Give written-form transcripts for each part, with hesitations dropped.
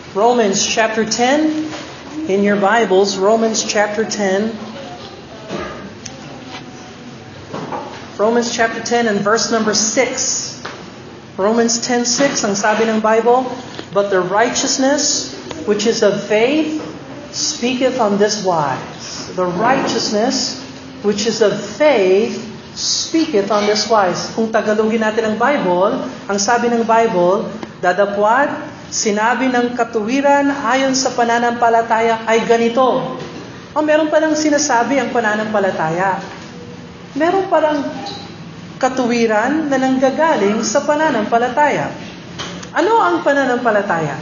Romans chapter 10 in your Bibles, Romans chapter 10. Romans chapter 10 and verse number 6. Romans 10:6, ang sabi ng Bible, "But the righteousness which is of faith speaketh on this wise." The righteousness which is of faith speaketh on this wise. Kung Tagalogin natin ang Bible, ang sabi ng Bible, dadapwat, sinabi ng katuwiran ayon sa pananampalataya ay ganito. Meron pa lang sinasabi ang pananampalataya. Meron parang katuwiran na nanggagaling sa pananampalataya. Ano ang pananampalataya?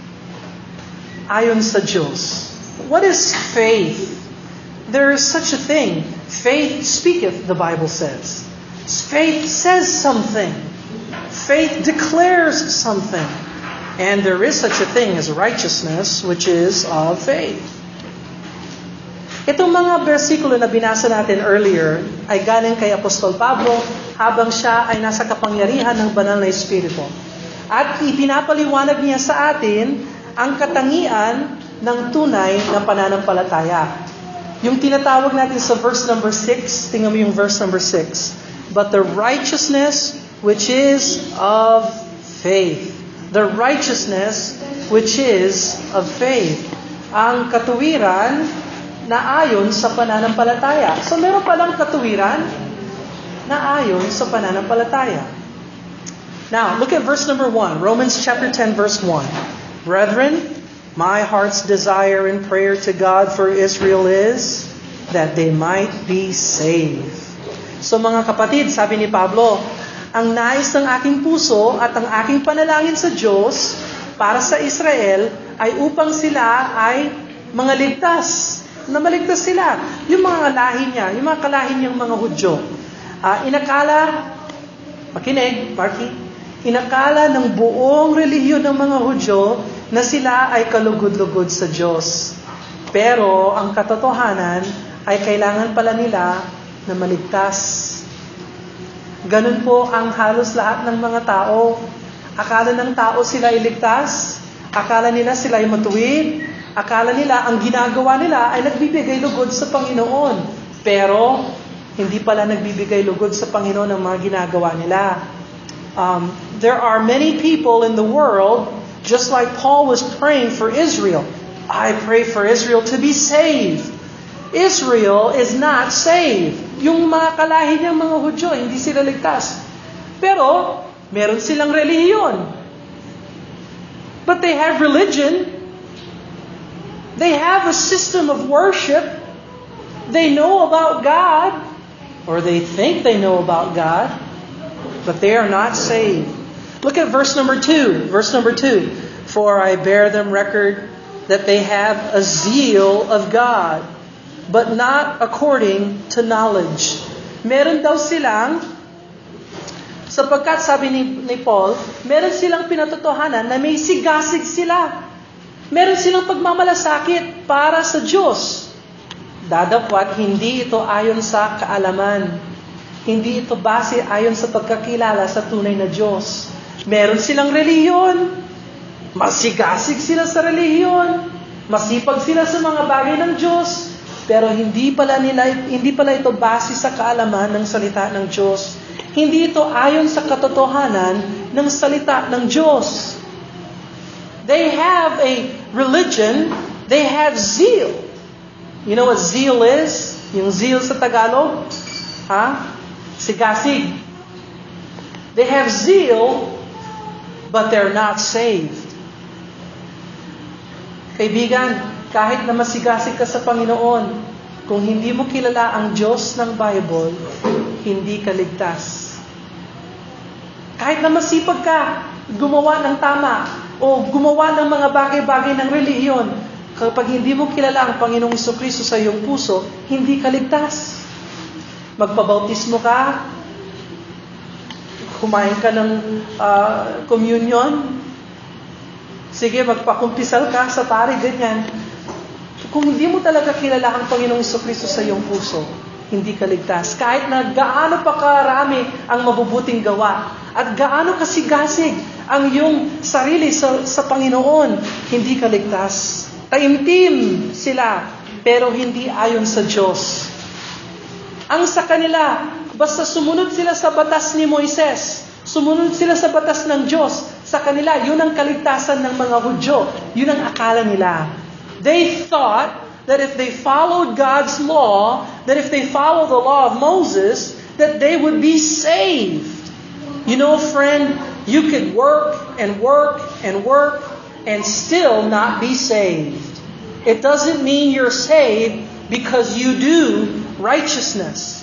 Ayon sa Diyos. What is faith? There is such a thing. Faith speaketh, the Bible says. Faith says something. Faith declares something. And there is such a thing as righteousness, which is of faith. Itong mga bersikulo na binasa natin earlier ay galing kay Apostol Pablo habang siya ay nasa kapangyarihan ng banal na Espiritu. At ipinapaliwanag niya sa atin ang katangian ng tunay na pananampalataya. Yung tinatawag natin sa verse number 6, tingnan mo yung verse number 6. But the righteousness which is of faith. The righteousness which is of faith. Ang katuwiran na ayon sa pananampalataya. So meron palang katuwiran na ayon sa pananampalataya. Now, look at verse number 1. Romans chapter 10 verse 1. Brethren, my heart's desire and prayer to God for Israel is that they might be saved. So mga kapatid, sabi ni Pablo, ang nais ng aking puso at ang aking panalangin sa Diyos para sa Israel ay upang sila ay mga ligtas. Na maligtas sila. Yung mga lahi niya, yung mga kalahi niyang mga Hudyo. Inakala, makinig, Marky, inakala ng buong relihiyon ng mga Hudyo na sila ay kalugod-lugod sa Diyos. Pero ang katotohanan ay kailangan pala nila na maligtas. Ganun po ang halos lahat ng mga tao. Akala ng tao sila ay ligtas. Akala nila sila ay matuwid. Akala nila, ang ginagawa nila ay nagbibigay lugod sa Panginoon. Pero, hindi pala nagbibigay lugod sa Panginoon ang mga ginagawa nila. There are many people in the world, just like Paul was praying for Israel. I pray for Israel to be saved. Israel is not saved. Yung mga kalahi niyang mga Hudyo, hindi sila ligtas. Pero, meron silang relihiyon. But they have religion. They have a system of worship. They know about God, or they think they know about God, but they are not saved. Look at verse number 2. Verse number 2. For I bear them record that they have a zeal of God, but not according to knowledge. Meron daw silang, sapagkat sabi ni Paul, meron silang pinatotohanan na may sigasig sila. Meron silang pagmamalasakit para sa Diyos. Dadapwat, hindi ito ayon sa kaalaman. Hindi ito base ayon sa pagkakilala sa tunay na Diyos. Meron silang relihiyon. Masigasig sila sa relihiyon. Masipag sila sa mga bagay ng Diyos. Pero hindi pala ito base sa kaalaman ng salita ng Diyos. Hindi ito ayon sa katotohanan ng salita ng Diyos. They have a religion, they have zeal. You know what zeal is? Yung zeal sa Tagalog? Sigasig. They have zeal, but they're not saved. Kaibigan, kahit na masigasig ka sa Panginoon, kung hindi mo kilala ang Diyos ng Bible, hindi ka ligtas. Kahit na masipag ka, gumawa ng tama, o gumawa ng mga bagay-bagay ng relihiyon, kapag hindi mo kilala ang Panginoong Jesucristo sa iyong puso, hindi ka ligtas. Magpabautismo ka, kumain ka ng communion, sige, magpakumpisal ka sa pari, ganyan. Kung hindi mo talaga kilala ang Panginoong Jesucristo sa iyong puso, hindi ka ligtas. Kahit na gaano pa karami ang mabubuting gawa at gaano kasigasig ang iyong sarili sa Panginoon, hindi ka ligtas. Taimtim sila, pero hindi ayon sa Diyos. Ang sa kanila, basta sumunod sila sa batas ni Moises, sumunod sila sa batas ng Diyos, sa kanila, yun ang kaligtasan ng mga Hudyo. Yun ang akala nila. They thought that if they followed God's law, that if they follow the law of Moses, that they would be saved. You know, friend, you could work and work and work and still not be saved. It doesn't mean you're saved because you do righteousness.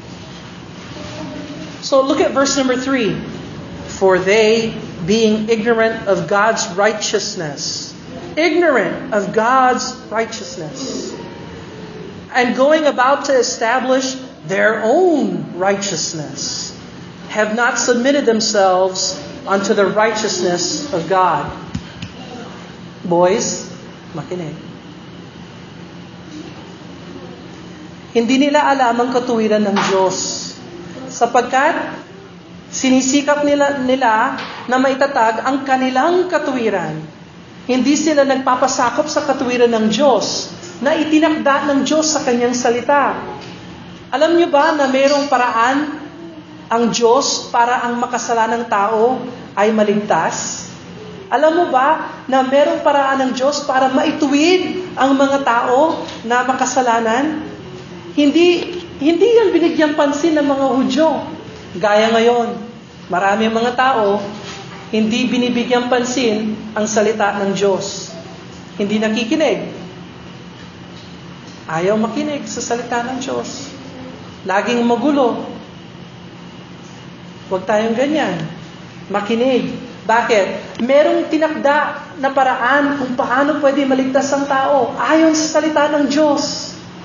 So look at verse number 3. For they, being ignorant of God's righteousness, ignorant of God's righteousness, and going about to establish their own righteousness, have not submitted themselves unto the righteousness of God. Boys, makinig. Hindi nila alam ang katuwiran ng Diyos, sapagkat sinisikap nila na maitatag ang kanilang katuwiran. Hindi sila nagpapasakop sa katuwiran ng Diyos na itinakda ng Diyos sa kanyang salita. Alam niyo ba na mayroong paraan ang Diyos para ang makasalanang tao ay maligtas? Alam mo ba na mayroong paraan ng Diyos para maituwid ang mga tao na makasalanan? Hindi yan binigyang pansin ng mga Hudyo. Gaya ngayon, marami ang mga tao, hindi binibigyang pansin ang salita ng Diyos. Hindi nakikinig. Ayaw makinig sa salita ng Diyos. Laging magulo. Huwag tayong ganyan. Makinig. Bakit? Merong tinakda na paraan kung paano pwede maligtas ang tao ayon sa salita ng Diyos.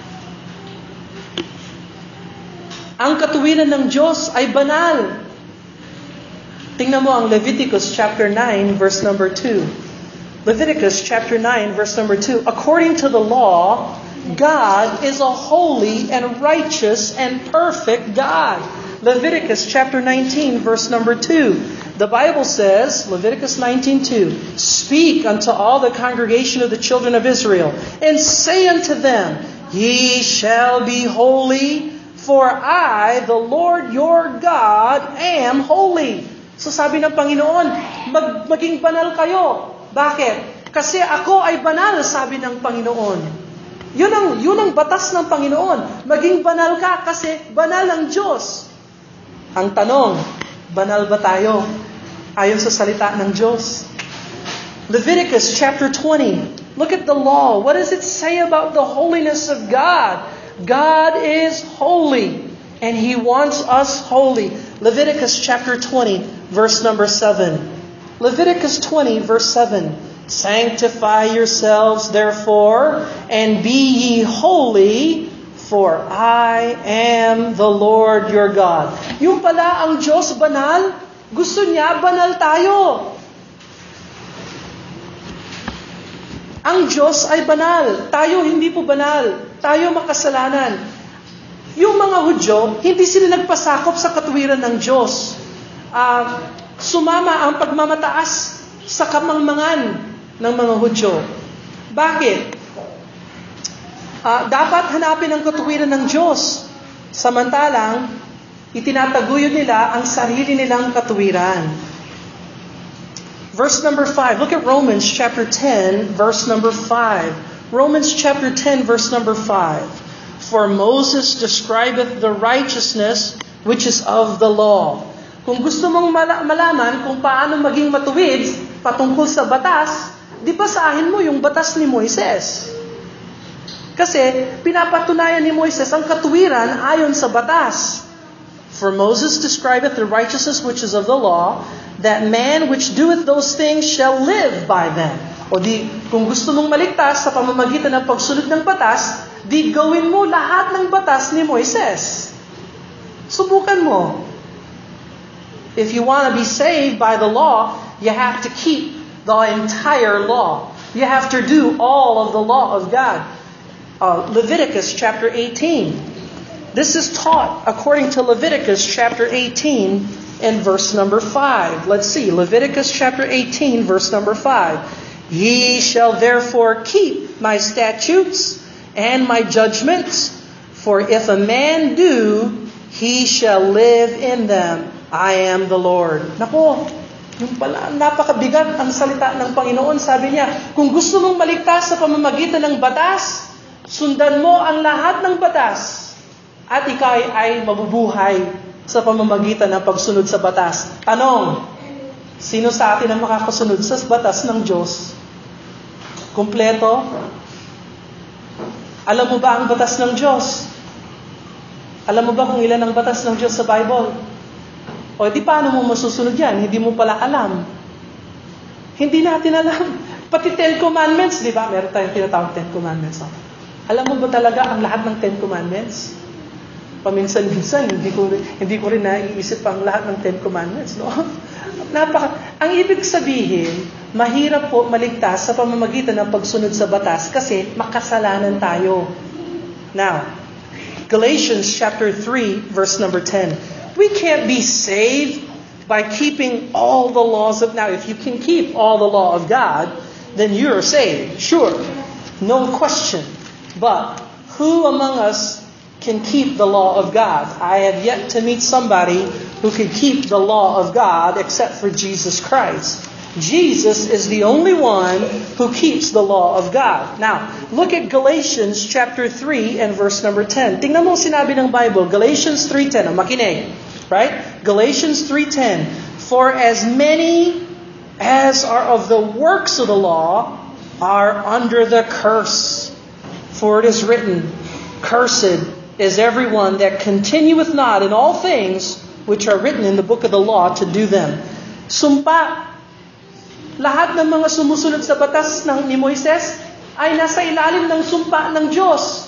Ang katuwiran ng Diyos ay banal. Tingnan mo ang Leviticus chapter 9 verse number 2. Leviticus chapter 9 verse number 2. According to the law, God is a holy and righteous and perfect God. Leviticus chapter 19 verse number 2. The Bible says, Leviticus 19:2, Speak unto all the congregation of the children of Israel, and say unto them, Ye shall be holy, for I, the Lord your God, am holy. So sabi ng Panginoon, maging banal kayo. Bakit? Kasi ako ay banal, sabi ng Panginoon. Yun ang batas ng Panginoon. Maging banal ka kasi banal ang Diyos. Ang tanong, banal ba tayo ayon sa salita ng Diyos? Leviticus chapter 20. Look at the law. What does it say about the holiness of God? God is holy, and He wants us holy. Leviticus chapter 20, verse number 7. Leviticus 20, verse 7. Sanctify yourselves, therefore, and be ye holy, for I am the Lord your God. Yung pala ang Diyos banal, gusto niya banal tayo. Ang Diyos ay banal. Tayo hindi po banal. Tayo makasalanan. Yung mga Hudyo, hindi sila nagpasakop sa katuwiran ng Diyos. Sumama ang pagmamataas sa kamangmangan ng mga Hudyo. Bakit? Dapat hanapin ang katuwiran ng Diyos. Samantalang, itinataguyod nila ang sarili nilang katuwiran. Verse number 5. Look at Romans chapter 10, verse number 5. Romans chapter 10, verse number 5. For Moses describeth the righteousness which is of the law. Kung gusto mong malaman kung paano maging matuwid patungkol sa batas, di basahin mo yung batas ni Moises. Kasi pinapatunayan ni Moises ang katuwiran ayon sa batas. For Moses describeth the righteousness which is of the law, that man which doeth those things shall live by them. O di, kung gusto mong maligtas sa pamamagitan ng pagsunod ng batas, di gawin mo lahat ng batas ni Moises. Subukan mo. If you want to be saved by the law, you have to keep the entire law. You have to do all of the law of God. Leviticus chapter 18. This is taught according to Leviticus chapter 18 and verse number 5. Let's see, Leviticus chapter 18, verse number 5. Ye shall therefore keep my statutes and my judgments, for if a man do, he shall live in them. I am the Lord. Nako, yung pala, napakabigat ang salita ng Panginoon. Sabi niya, kung gusto mong maligtas sa pamamagitan ng batas, sundan mo ang lahat ng batas. At ikaw ay mabubuhay sa pamamagitan ng pagsunod sa batas. Tanong, sino sa atin ang makakasunod sa batas ng Diyos? Kumpleto? Alam mo ba ang batas ng Diyos? Alam mo ba kung ilan ang batas ng Diyos sa Bible? O di paano mo masusunod yan? Hindi mo pala alam. Hindi natin alam. Pati 10 Commandments, di ba? Meron tayong tinatawag 10 Commandments. Alam mo ba talaga ang lahat ng 10 Commandments? Paminsan-minsan, hindi ko rin naiisip ang lahat ng 10 Commandments, no? Ang ibig sabihin, mahirap po maligtas sa pamamagitan ng pagsunod sa batas kasi makasalanan tayo. Now, Galatians chapter 3, verse number 10. We can't be saved by keeping all the laws of... Now, if you can keep all the law of God, then you're saved, sure. No question. But who among us can keep the law of God? I have yet to meet somebody who can keep the law of God except for Jesus Christ. Jesus is the only one who keeps the law of God. Now, look at Galatians chapter 3 and verse number 10. Tingnan mo sinabi ng Bible, Galatians 3:10. Makinig, right? Galatians 3:10. For as many as are of the works of the law are under the curse. For it is written, Cursed is everyone that continueth not in all things which are written in the book of the law to do them. Sumpa. Lahat ng mga sumusunod sa batas ni Moises ay nasa ilalim ng sumpa ng Diyos.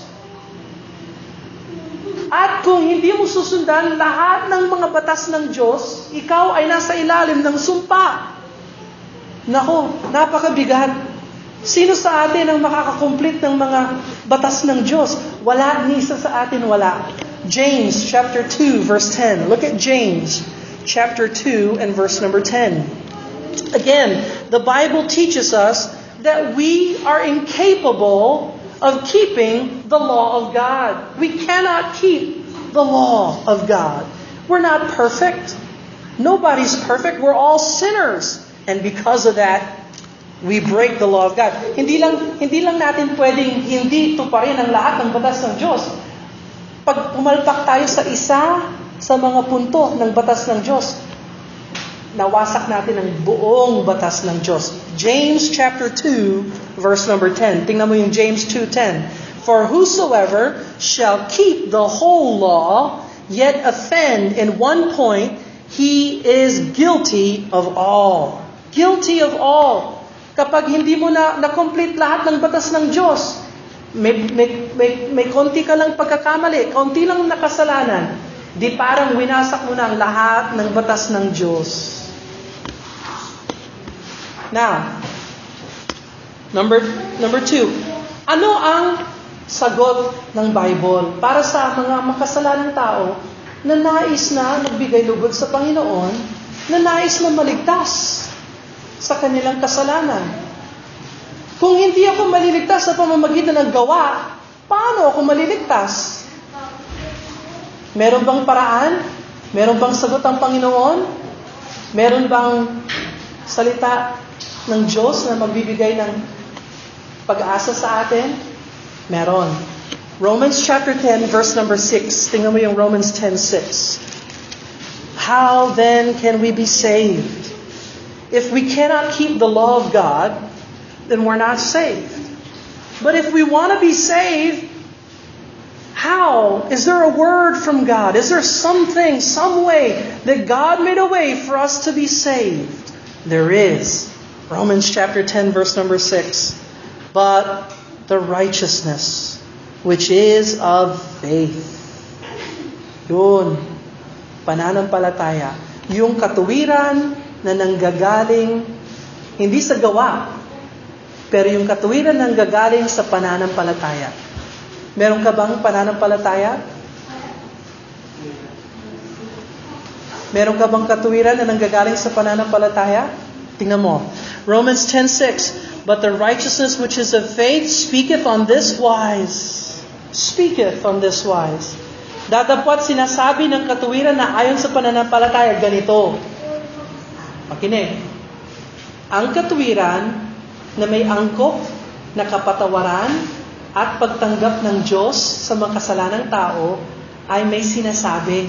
At kung hindi mo susundan lahat ng mga batas ng Diyos, ikaw ay nasa ilalim ng sumpa. Nako, napakabigat. Sino sa atin ang makakakomplete ng mga batas ng Diyos? Wala, ni isa sa atin wala. James chapter 2 verse 10. Look at James chapter 2 and verse number 10. Again, the Bible teaches us that we are incapable of keeping the law of God. We cannot keep the law of God. We're not perfect. Nobody's perfect. We're all sinners. And because of that, we break the law of God. Hindi lang natin pwedeng hindi tuparin ang lahat ng batas ng Diyos. Pag pumalpak tayo sa isa sa mga punto ng batas ng Diyos, nawasak natin ang buong batas ng Diyos. James chapter 2 verse number 10. Tingnan mo yung James 2:10. For whosoever shall keep the whole law, yet offend in one point, he is guilty of all. Guilty of all. Kapag hindi mo na-complete lahat ng batas ng Diyos, may konti ka lang pagkakamali, konti lang nakasalanan, di parang winasak mo na ang lahat ng batas ng Diyos. Now, number 2, ano ang sagot ng Bible para sa mga makasalanang tao na nais na magbigay lugod sa Panginoon, na nais na maligtas sa kanilang kasalanan? Kung hindi ako maliligtas sa pamamagitan ng gawa, paano ako maliligtas? Meron bang paraan? Meron bang sagot ang Panginoon? Meron bang salita ng Diyos na magbibigay ng pag-asa sa atin? Meron. Romans chapter 10 verse number 6. Tingnan mo yung Romans 10:6. How then can we be saved? If we cannot keep the law of God, then we're not saved. But if we want to be saved, how? Is there a word from God? Is there something, some way that God made a way for us to be saved? There is. Romans chapter 10 verse number 6. But the righteousness which is of faith. Yun. Pananampalataya. Yung katuwiran na nanggagaling hindi sa gawa, pero yung katuwiran nanggagaling sa pananampalataya. Meron ka bang pananampalataya? Meron ka bang katuwiran na nanggagaling sa pananampalataya? Tingnan mo. Romans 10:6. But the righteousness which is of faith speaketh on this wise. Speaketh on this wise. Datapwat sinasabi ng katuwiran na ayon sa pananampalataya, ganito. Makinig. Ang katuwiran na may angkop na kapatawaran at pagtanggap ng Diyos sa mga kasalanang tao ay may sinasabi.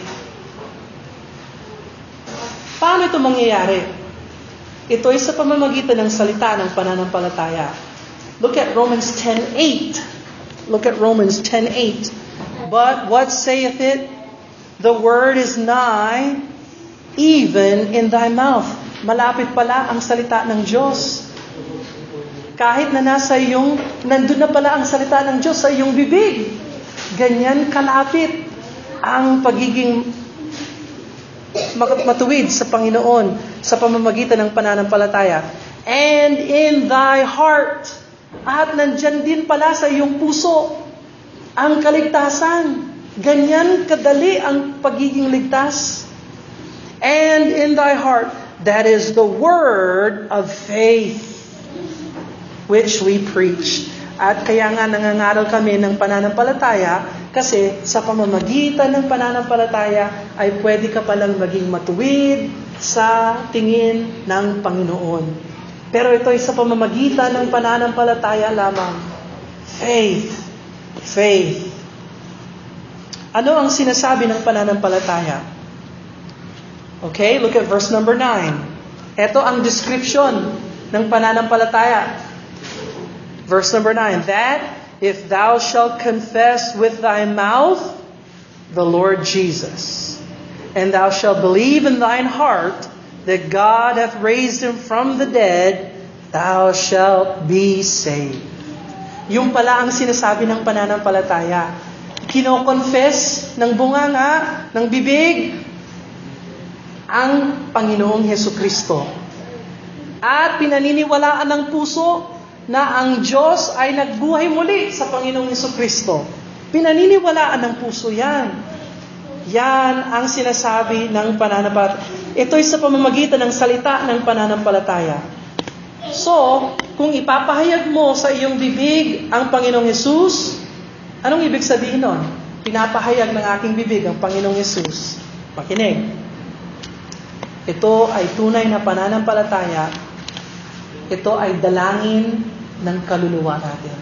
Paano ito mangyayari? Ito ay sa pamamagitan ng salita ng pananampalataya. Look at Romans 10:8. Look at Romans 10:8. But what saith it? The word is nigh, even in thy mouth. Malapit pala ang salita ng Diyos. Kahit na nandun na pala ang salita ng Diyos sa iyong bibig. Ganyan kalapit ang pagiging matuwid sa Panginoon sa pamamagitan ng pananampalataya. And in thy heart. At nandyan din pala sa iyong puso ang kaligtasan. Ganyan kadali ang pagiging ligtas. And in thy heart, that is the word of faith which we preach. At kaya nga nangangaral kami ng pananampalataya kasi sa pamamagitan ng pananampalataya ay pwede ka palang maging matuwid sa tingin ng Panginoon. Pero ito ay sa pamamagitan ng pananampalataya lamang. Faith. Faith. Ano ang sinasabi ng pananampalataya? Okay, look at verse number 9. Ito ang description ng pananampalataya. Verse number 9. That if thou shalt confess with thy mouth the Lord Jesus, and thou shalt believe in thine heart that God hath raised him from the dead, thou shalt be saved. Yung pala ang sinasabi ng pananampalataya. Kino-confess ng bunganga, ng bibig, ang Panginoong Hesukristo. At pinaniniwalaan ng puso na ang Diyos ay nagbuhay muli sa Panginoong Hesukristo. Pinaniniwalaan ng puso yan. Yan ang sinasabi ng pananampalataya. Ito'y sa pamamagitan ng salita ng pananampalataya. So, kung ipapahayag mo sa iyong bibig ang Panginoong Hesus, anong ibig sabihin nun? Pinapahayag ng aking bibig ang Panginoong Hesus. Makinig. Ito ay tunay na pananampalataya. Ito ay dalangin ng kaluluwa natin.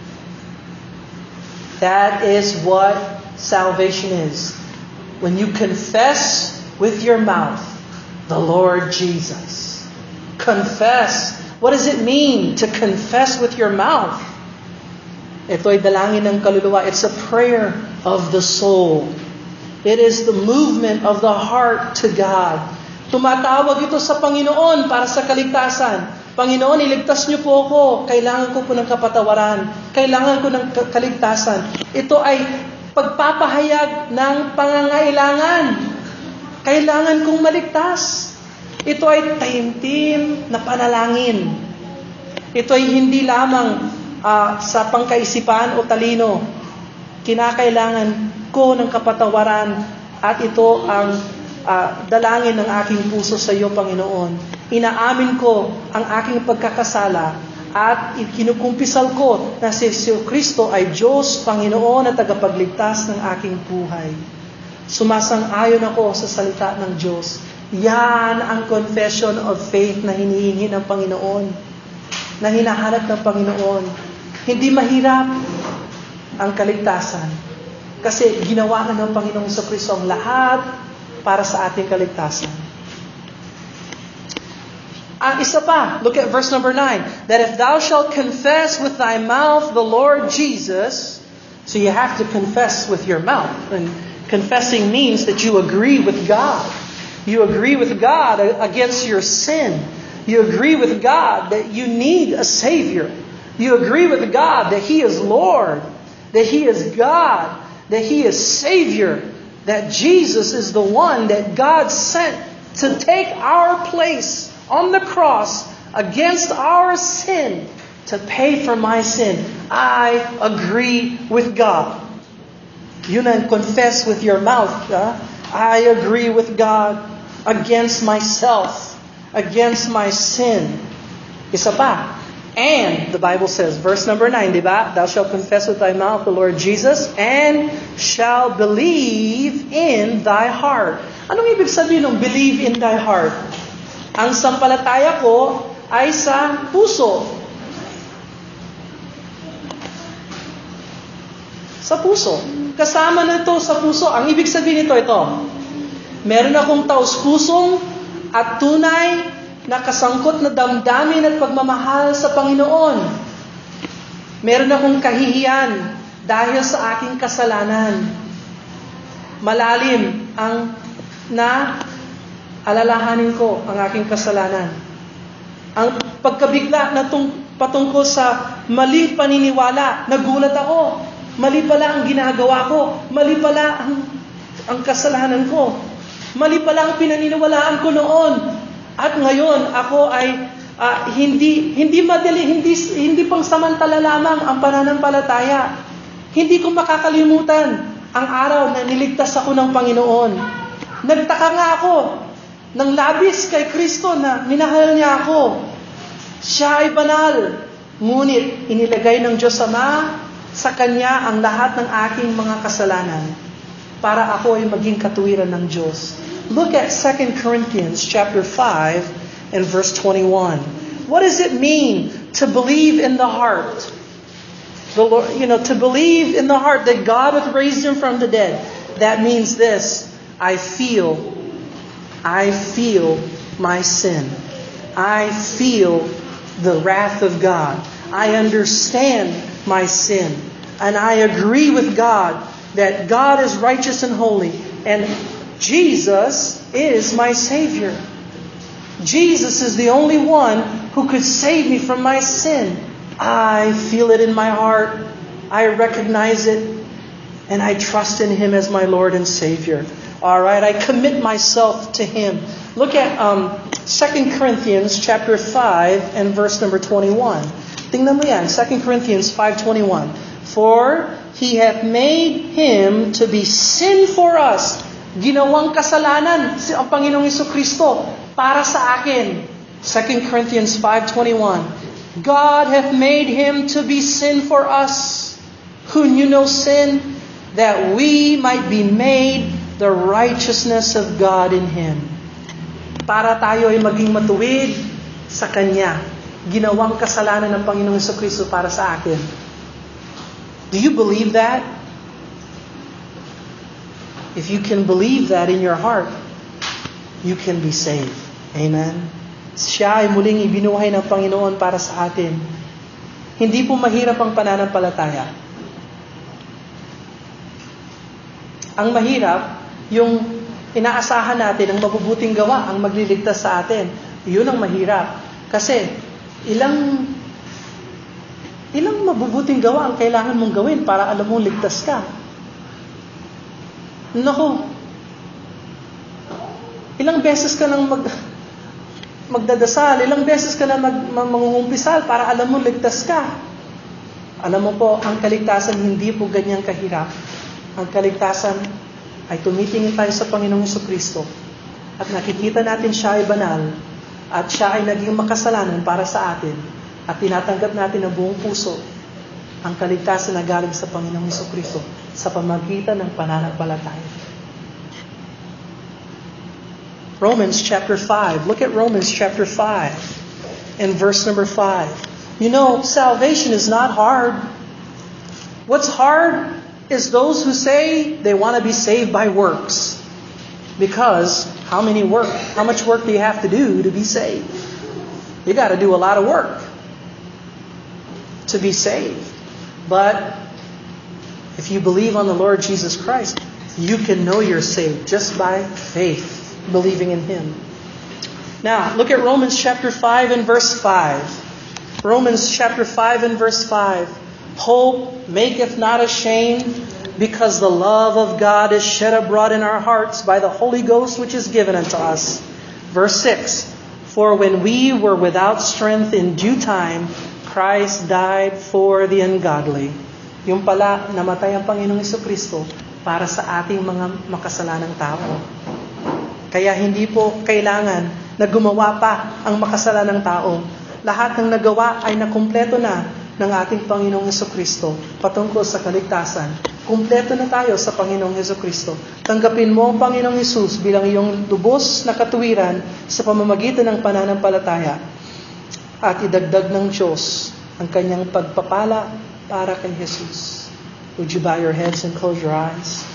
That is what salvation is. When you confess with your mouth the Lord Jesus. Confess. What does it mean to confess with your mouth? Ito ay dalangin ng kaluluwa. It's a prayer of the soul. It is the movement of the heart to God. Tumatawag ito sa Panginoon para sa kaligtasan. Panginoon, iligtas niyo po ako. Kailangan ko po ng kapatawaran. Kailangan ko ng kaligtasan. Ito ay pagpapahayag ng pangangailangan. Kailangan kong maligtas. Ito ay taimtim na panalangin. Ito ay hindi lamang sa pangkaisipan o talino. Kinakailangan ko ng kapatawaran at ito ang dalangin ng aking puso sa iyo, Panginoon. Inaamin ko ang aking pagkakasala at kinukumpisal ko na si Kristo ay Diyos, Panginoon at tagapagligtas ng aking buhay. Sumasang-ayon ako sa salita ng Diyos. Yan ang confession of faith na hinihingi ng Panginoon, na hinahanap ng Panginoon. Hindi mahirap ang kaligtasan kasi ginawa na ng Panginoong Kristo ang lahat para sa ating kaligtasan. Isa pa, look at verse number 9. That if thou shalt confess with thy mouth the Lord Jesus, so you have to confess with your mouth. And confessing means that you agree with God. You agree with God against your sin. You agree with God that you need a Savior. You agree with God that He is Lord, that He is God, that He is Savior, that Jesus is the one that God sent to take our place on the cross against our sin, to pay for my sin. I agree with God. Yun ang confess with your mouth. I agree with God. against myself, against my sin. Isa pa. And, the Bible says, verse number 9, di ba? Thou shalt confess with thy mouth the Lord Jesus, and shall believe in thy heart. Anong ibig sabihin ng believe in thy heart? Ang sampalataya ko ay sa puso. Sa puso. Kasama na ito sa puso. Ang ibig sabihin nito, ito. Meron akong taus-pusong at tunay na kasangkot na damdamin at pagmamahal sa Panginoon. Meron akong kahihiyan dahil sa aking kasalanan. Malalim ang alalahanin ko ang aking kasalanan. Ang pagkabigla na patungkol sa maling paniniwala, nagulat ako. Mali pala ang ginagawa ko. Mali pala ang kasalanan ko. Mali pala ang pinaniniwalaan ko noon. At ngayon, ako ay hindi madali, hindi pang samantala lamang ang pananampalataya. Hindi ko makakalimutan ang araw na niligtas ako ng Panginoon. Nagtaka nga ako ng labis kay Kristo na minahal niya ako. Siya ay banal. Ngunit inilagay ng Diyos Ama sa Kanya ang lahat ng aking mga kasalanan para ako ay maging katuwiran ng Diyos. Look at 2 Corinthians chapter 5 and verse 21. What does it mean to believe in the heart? The Lord, to believe in the heart that God hath raised him from the dead. That means this: I feel my sin. I feel the wrath of God. I understand my sin. And I agree with God that God is righteous and holy. And Jesus is my Savior. Jesus is the only one who could save me from my sin. I feel it in my heart. I recognize it. And I trust in Him as my Lord and Savior. All right, I commit myself to Him. Look at 2 Corinthians chapter 5 and verse number 21. Tingnan mo yan, 2 Corinthians 5:21. For He hath made Him to be sin for us. Ginawang kasalanan ang Panginoong Jesucristo para sa akin. 2 Corinthians 5:21. God hath made Him to be sin for us, who knew no sin, that we might be made the righteousness of God in Him. Para tayo ay maging matuwid sa Kanya. Ginawang kasalanan ng Panginoong Jesucristo para sa akin. Do you believe that? If you can believe that in your heart, you can be saved. Amen? Siya ay muling ibinuhay ng Panginoon para sa atin. Hindi po mahirap ang pananampalataya. Ang mahirap, yung inaasahan natin ang mabubuting gawa, ang magliligtas sa atin. Yun ang mahirap. Kasi, ilang mabubuting gawa ang kailangan mong gawin para alam mong ligtas ka. Naku, ilang beses ka nang magdadasal, ilang beses ka na mangungumpisal para alam mo ligtas ka. Alam mo po, ang kaligtasan hindi po ganyang kahirap. Ang kaligtasan ay tumitingin tayo sa Panginoong Jesucristo at nakikita natin siya ay banal at siya ay naging makasalanan para sa atin at tinatanggap natin ng buong puso ang kaligtasan na galing sa Panginoong Jesucristo sa pamagitan ng pananampalataya. Romans chapter 5. Look at Romans chapter 5 and verse number 5. You know, salvation is not hard. What's hard is those who say they want to be saved by works. Because how much work do you have to do to be saved? You got to do a lot of work to be saved. But if you believe on the Lord Jesus Christ, you can know you're saved just by faith, believing in Him. Now, look at Romans chapter 5 and verse 5. Romans chapter 5 and verse 5. Hope maketh not ashamed, because the love of God is shed abroad in our hearts by the Holy Ghost which is given unto us. Verse 6. For when we were without strength in due time, Christ died for the ungodly. Yung pala, namatay ang Panginoong Jesucristo para sa ating mga makasalanang tao. Kaya hindi po kailangan na gumawa pa ang makasalanang tao. Lahat ng nagawa ay nakumpleto na ng ating Panginoong Hesukristo patungkol sa kaligtasan. Kumpleto na tayo sa Panginoong Hesukristo. Tanggapin mo ang Panginoong Hesus bilang iyong lubos na katuwiran sa pamamagitan ng pananampalataya. At idagdag ng Diyos ang kanyang pagpapala para kay Jesus. Would you bow your heads and close your eyes?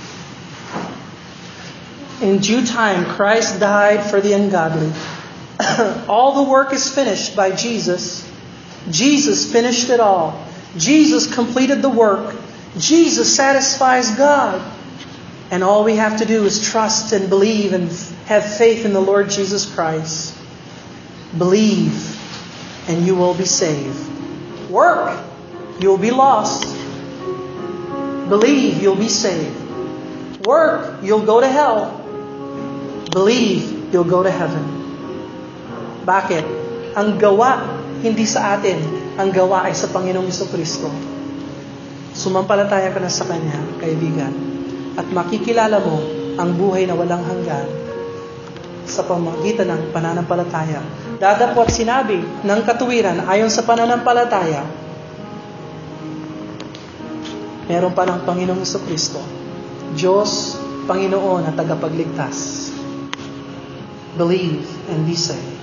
In due time, Christ died for the ungodly. All the work is finished by Jesus. Jesus finished it all. Jesus completed the work. Jesus satisfies God. And all we have to do is trust and believe and have faith in the Lord Jesus Christ. Believe, and you will be saved. Work, you'll be lost. Believe, you'll be saved. Work, you'll go to hell. Believe, you'll go to heaven. Bakit? Ang gawa, hindi sa atin. Ang gawa ay sa Panginoong Hesukristo. Sumampalataya ka na sa Kanya, kaibigan. At makikilala mo ang buhay na walang hanggan sa pamamagitan ng pananampalataya. Dadapot sinabi ng katuwiran ayon sa pananampalataya, meron pa ng Panginoong Hesukristo, Diyos, Panginoon at tagapagligtas. Believe and be saved.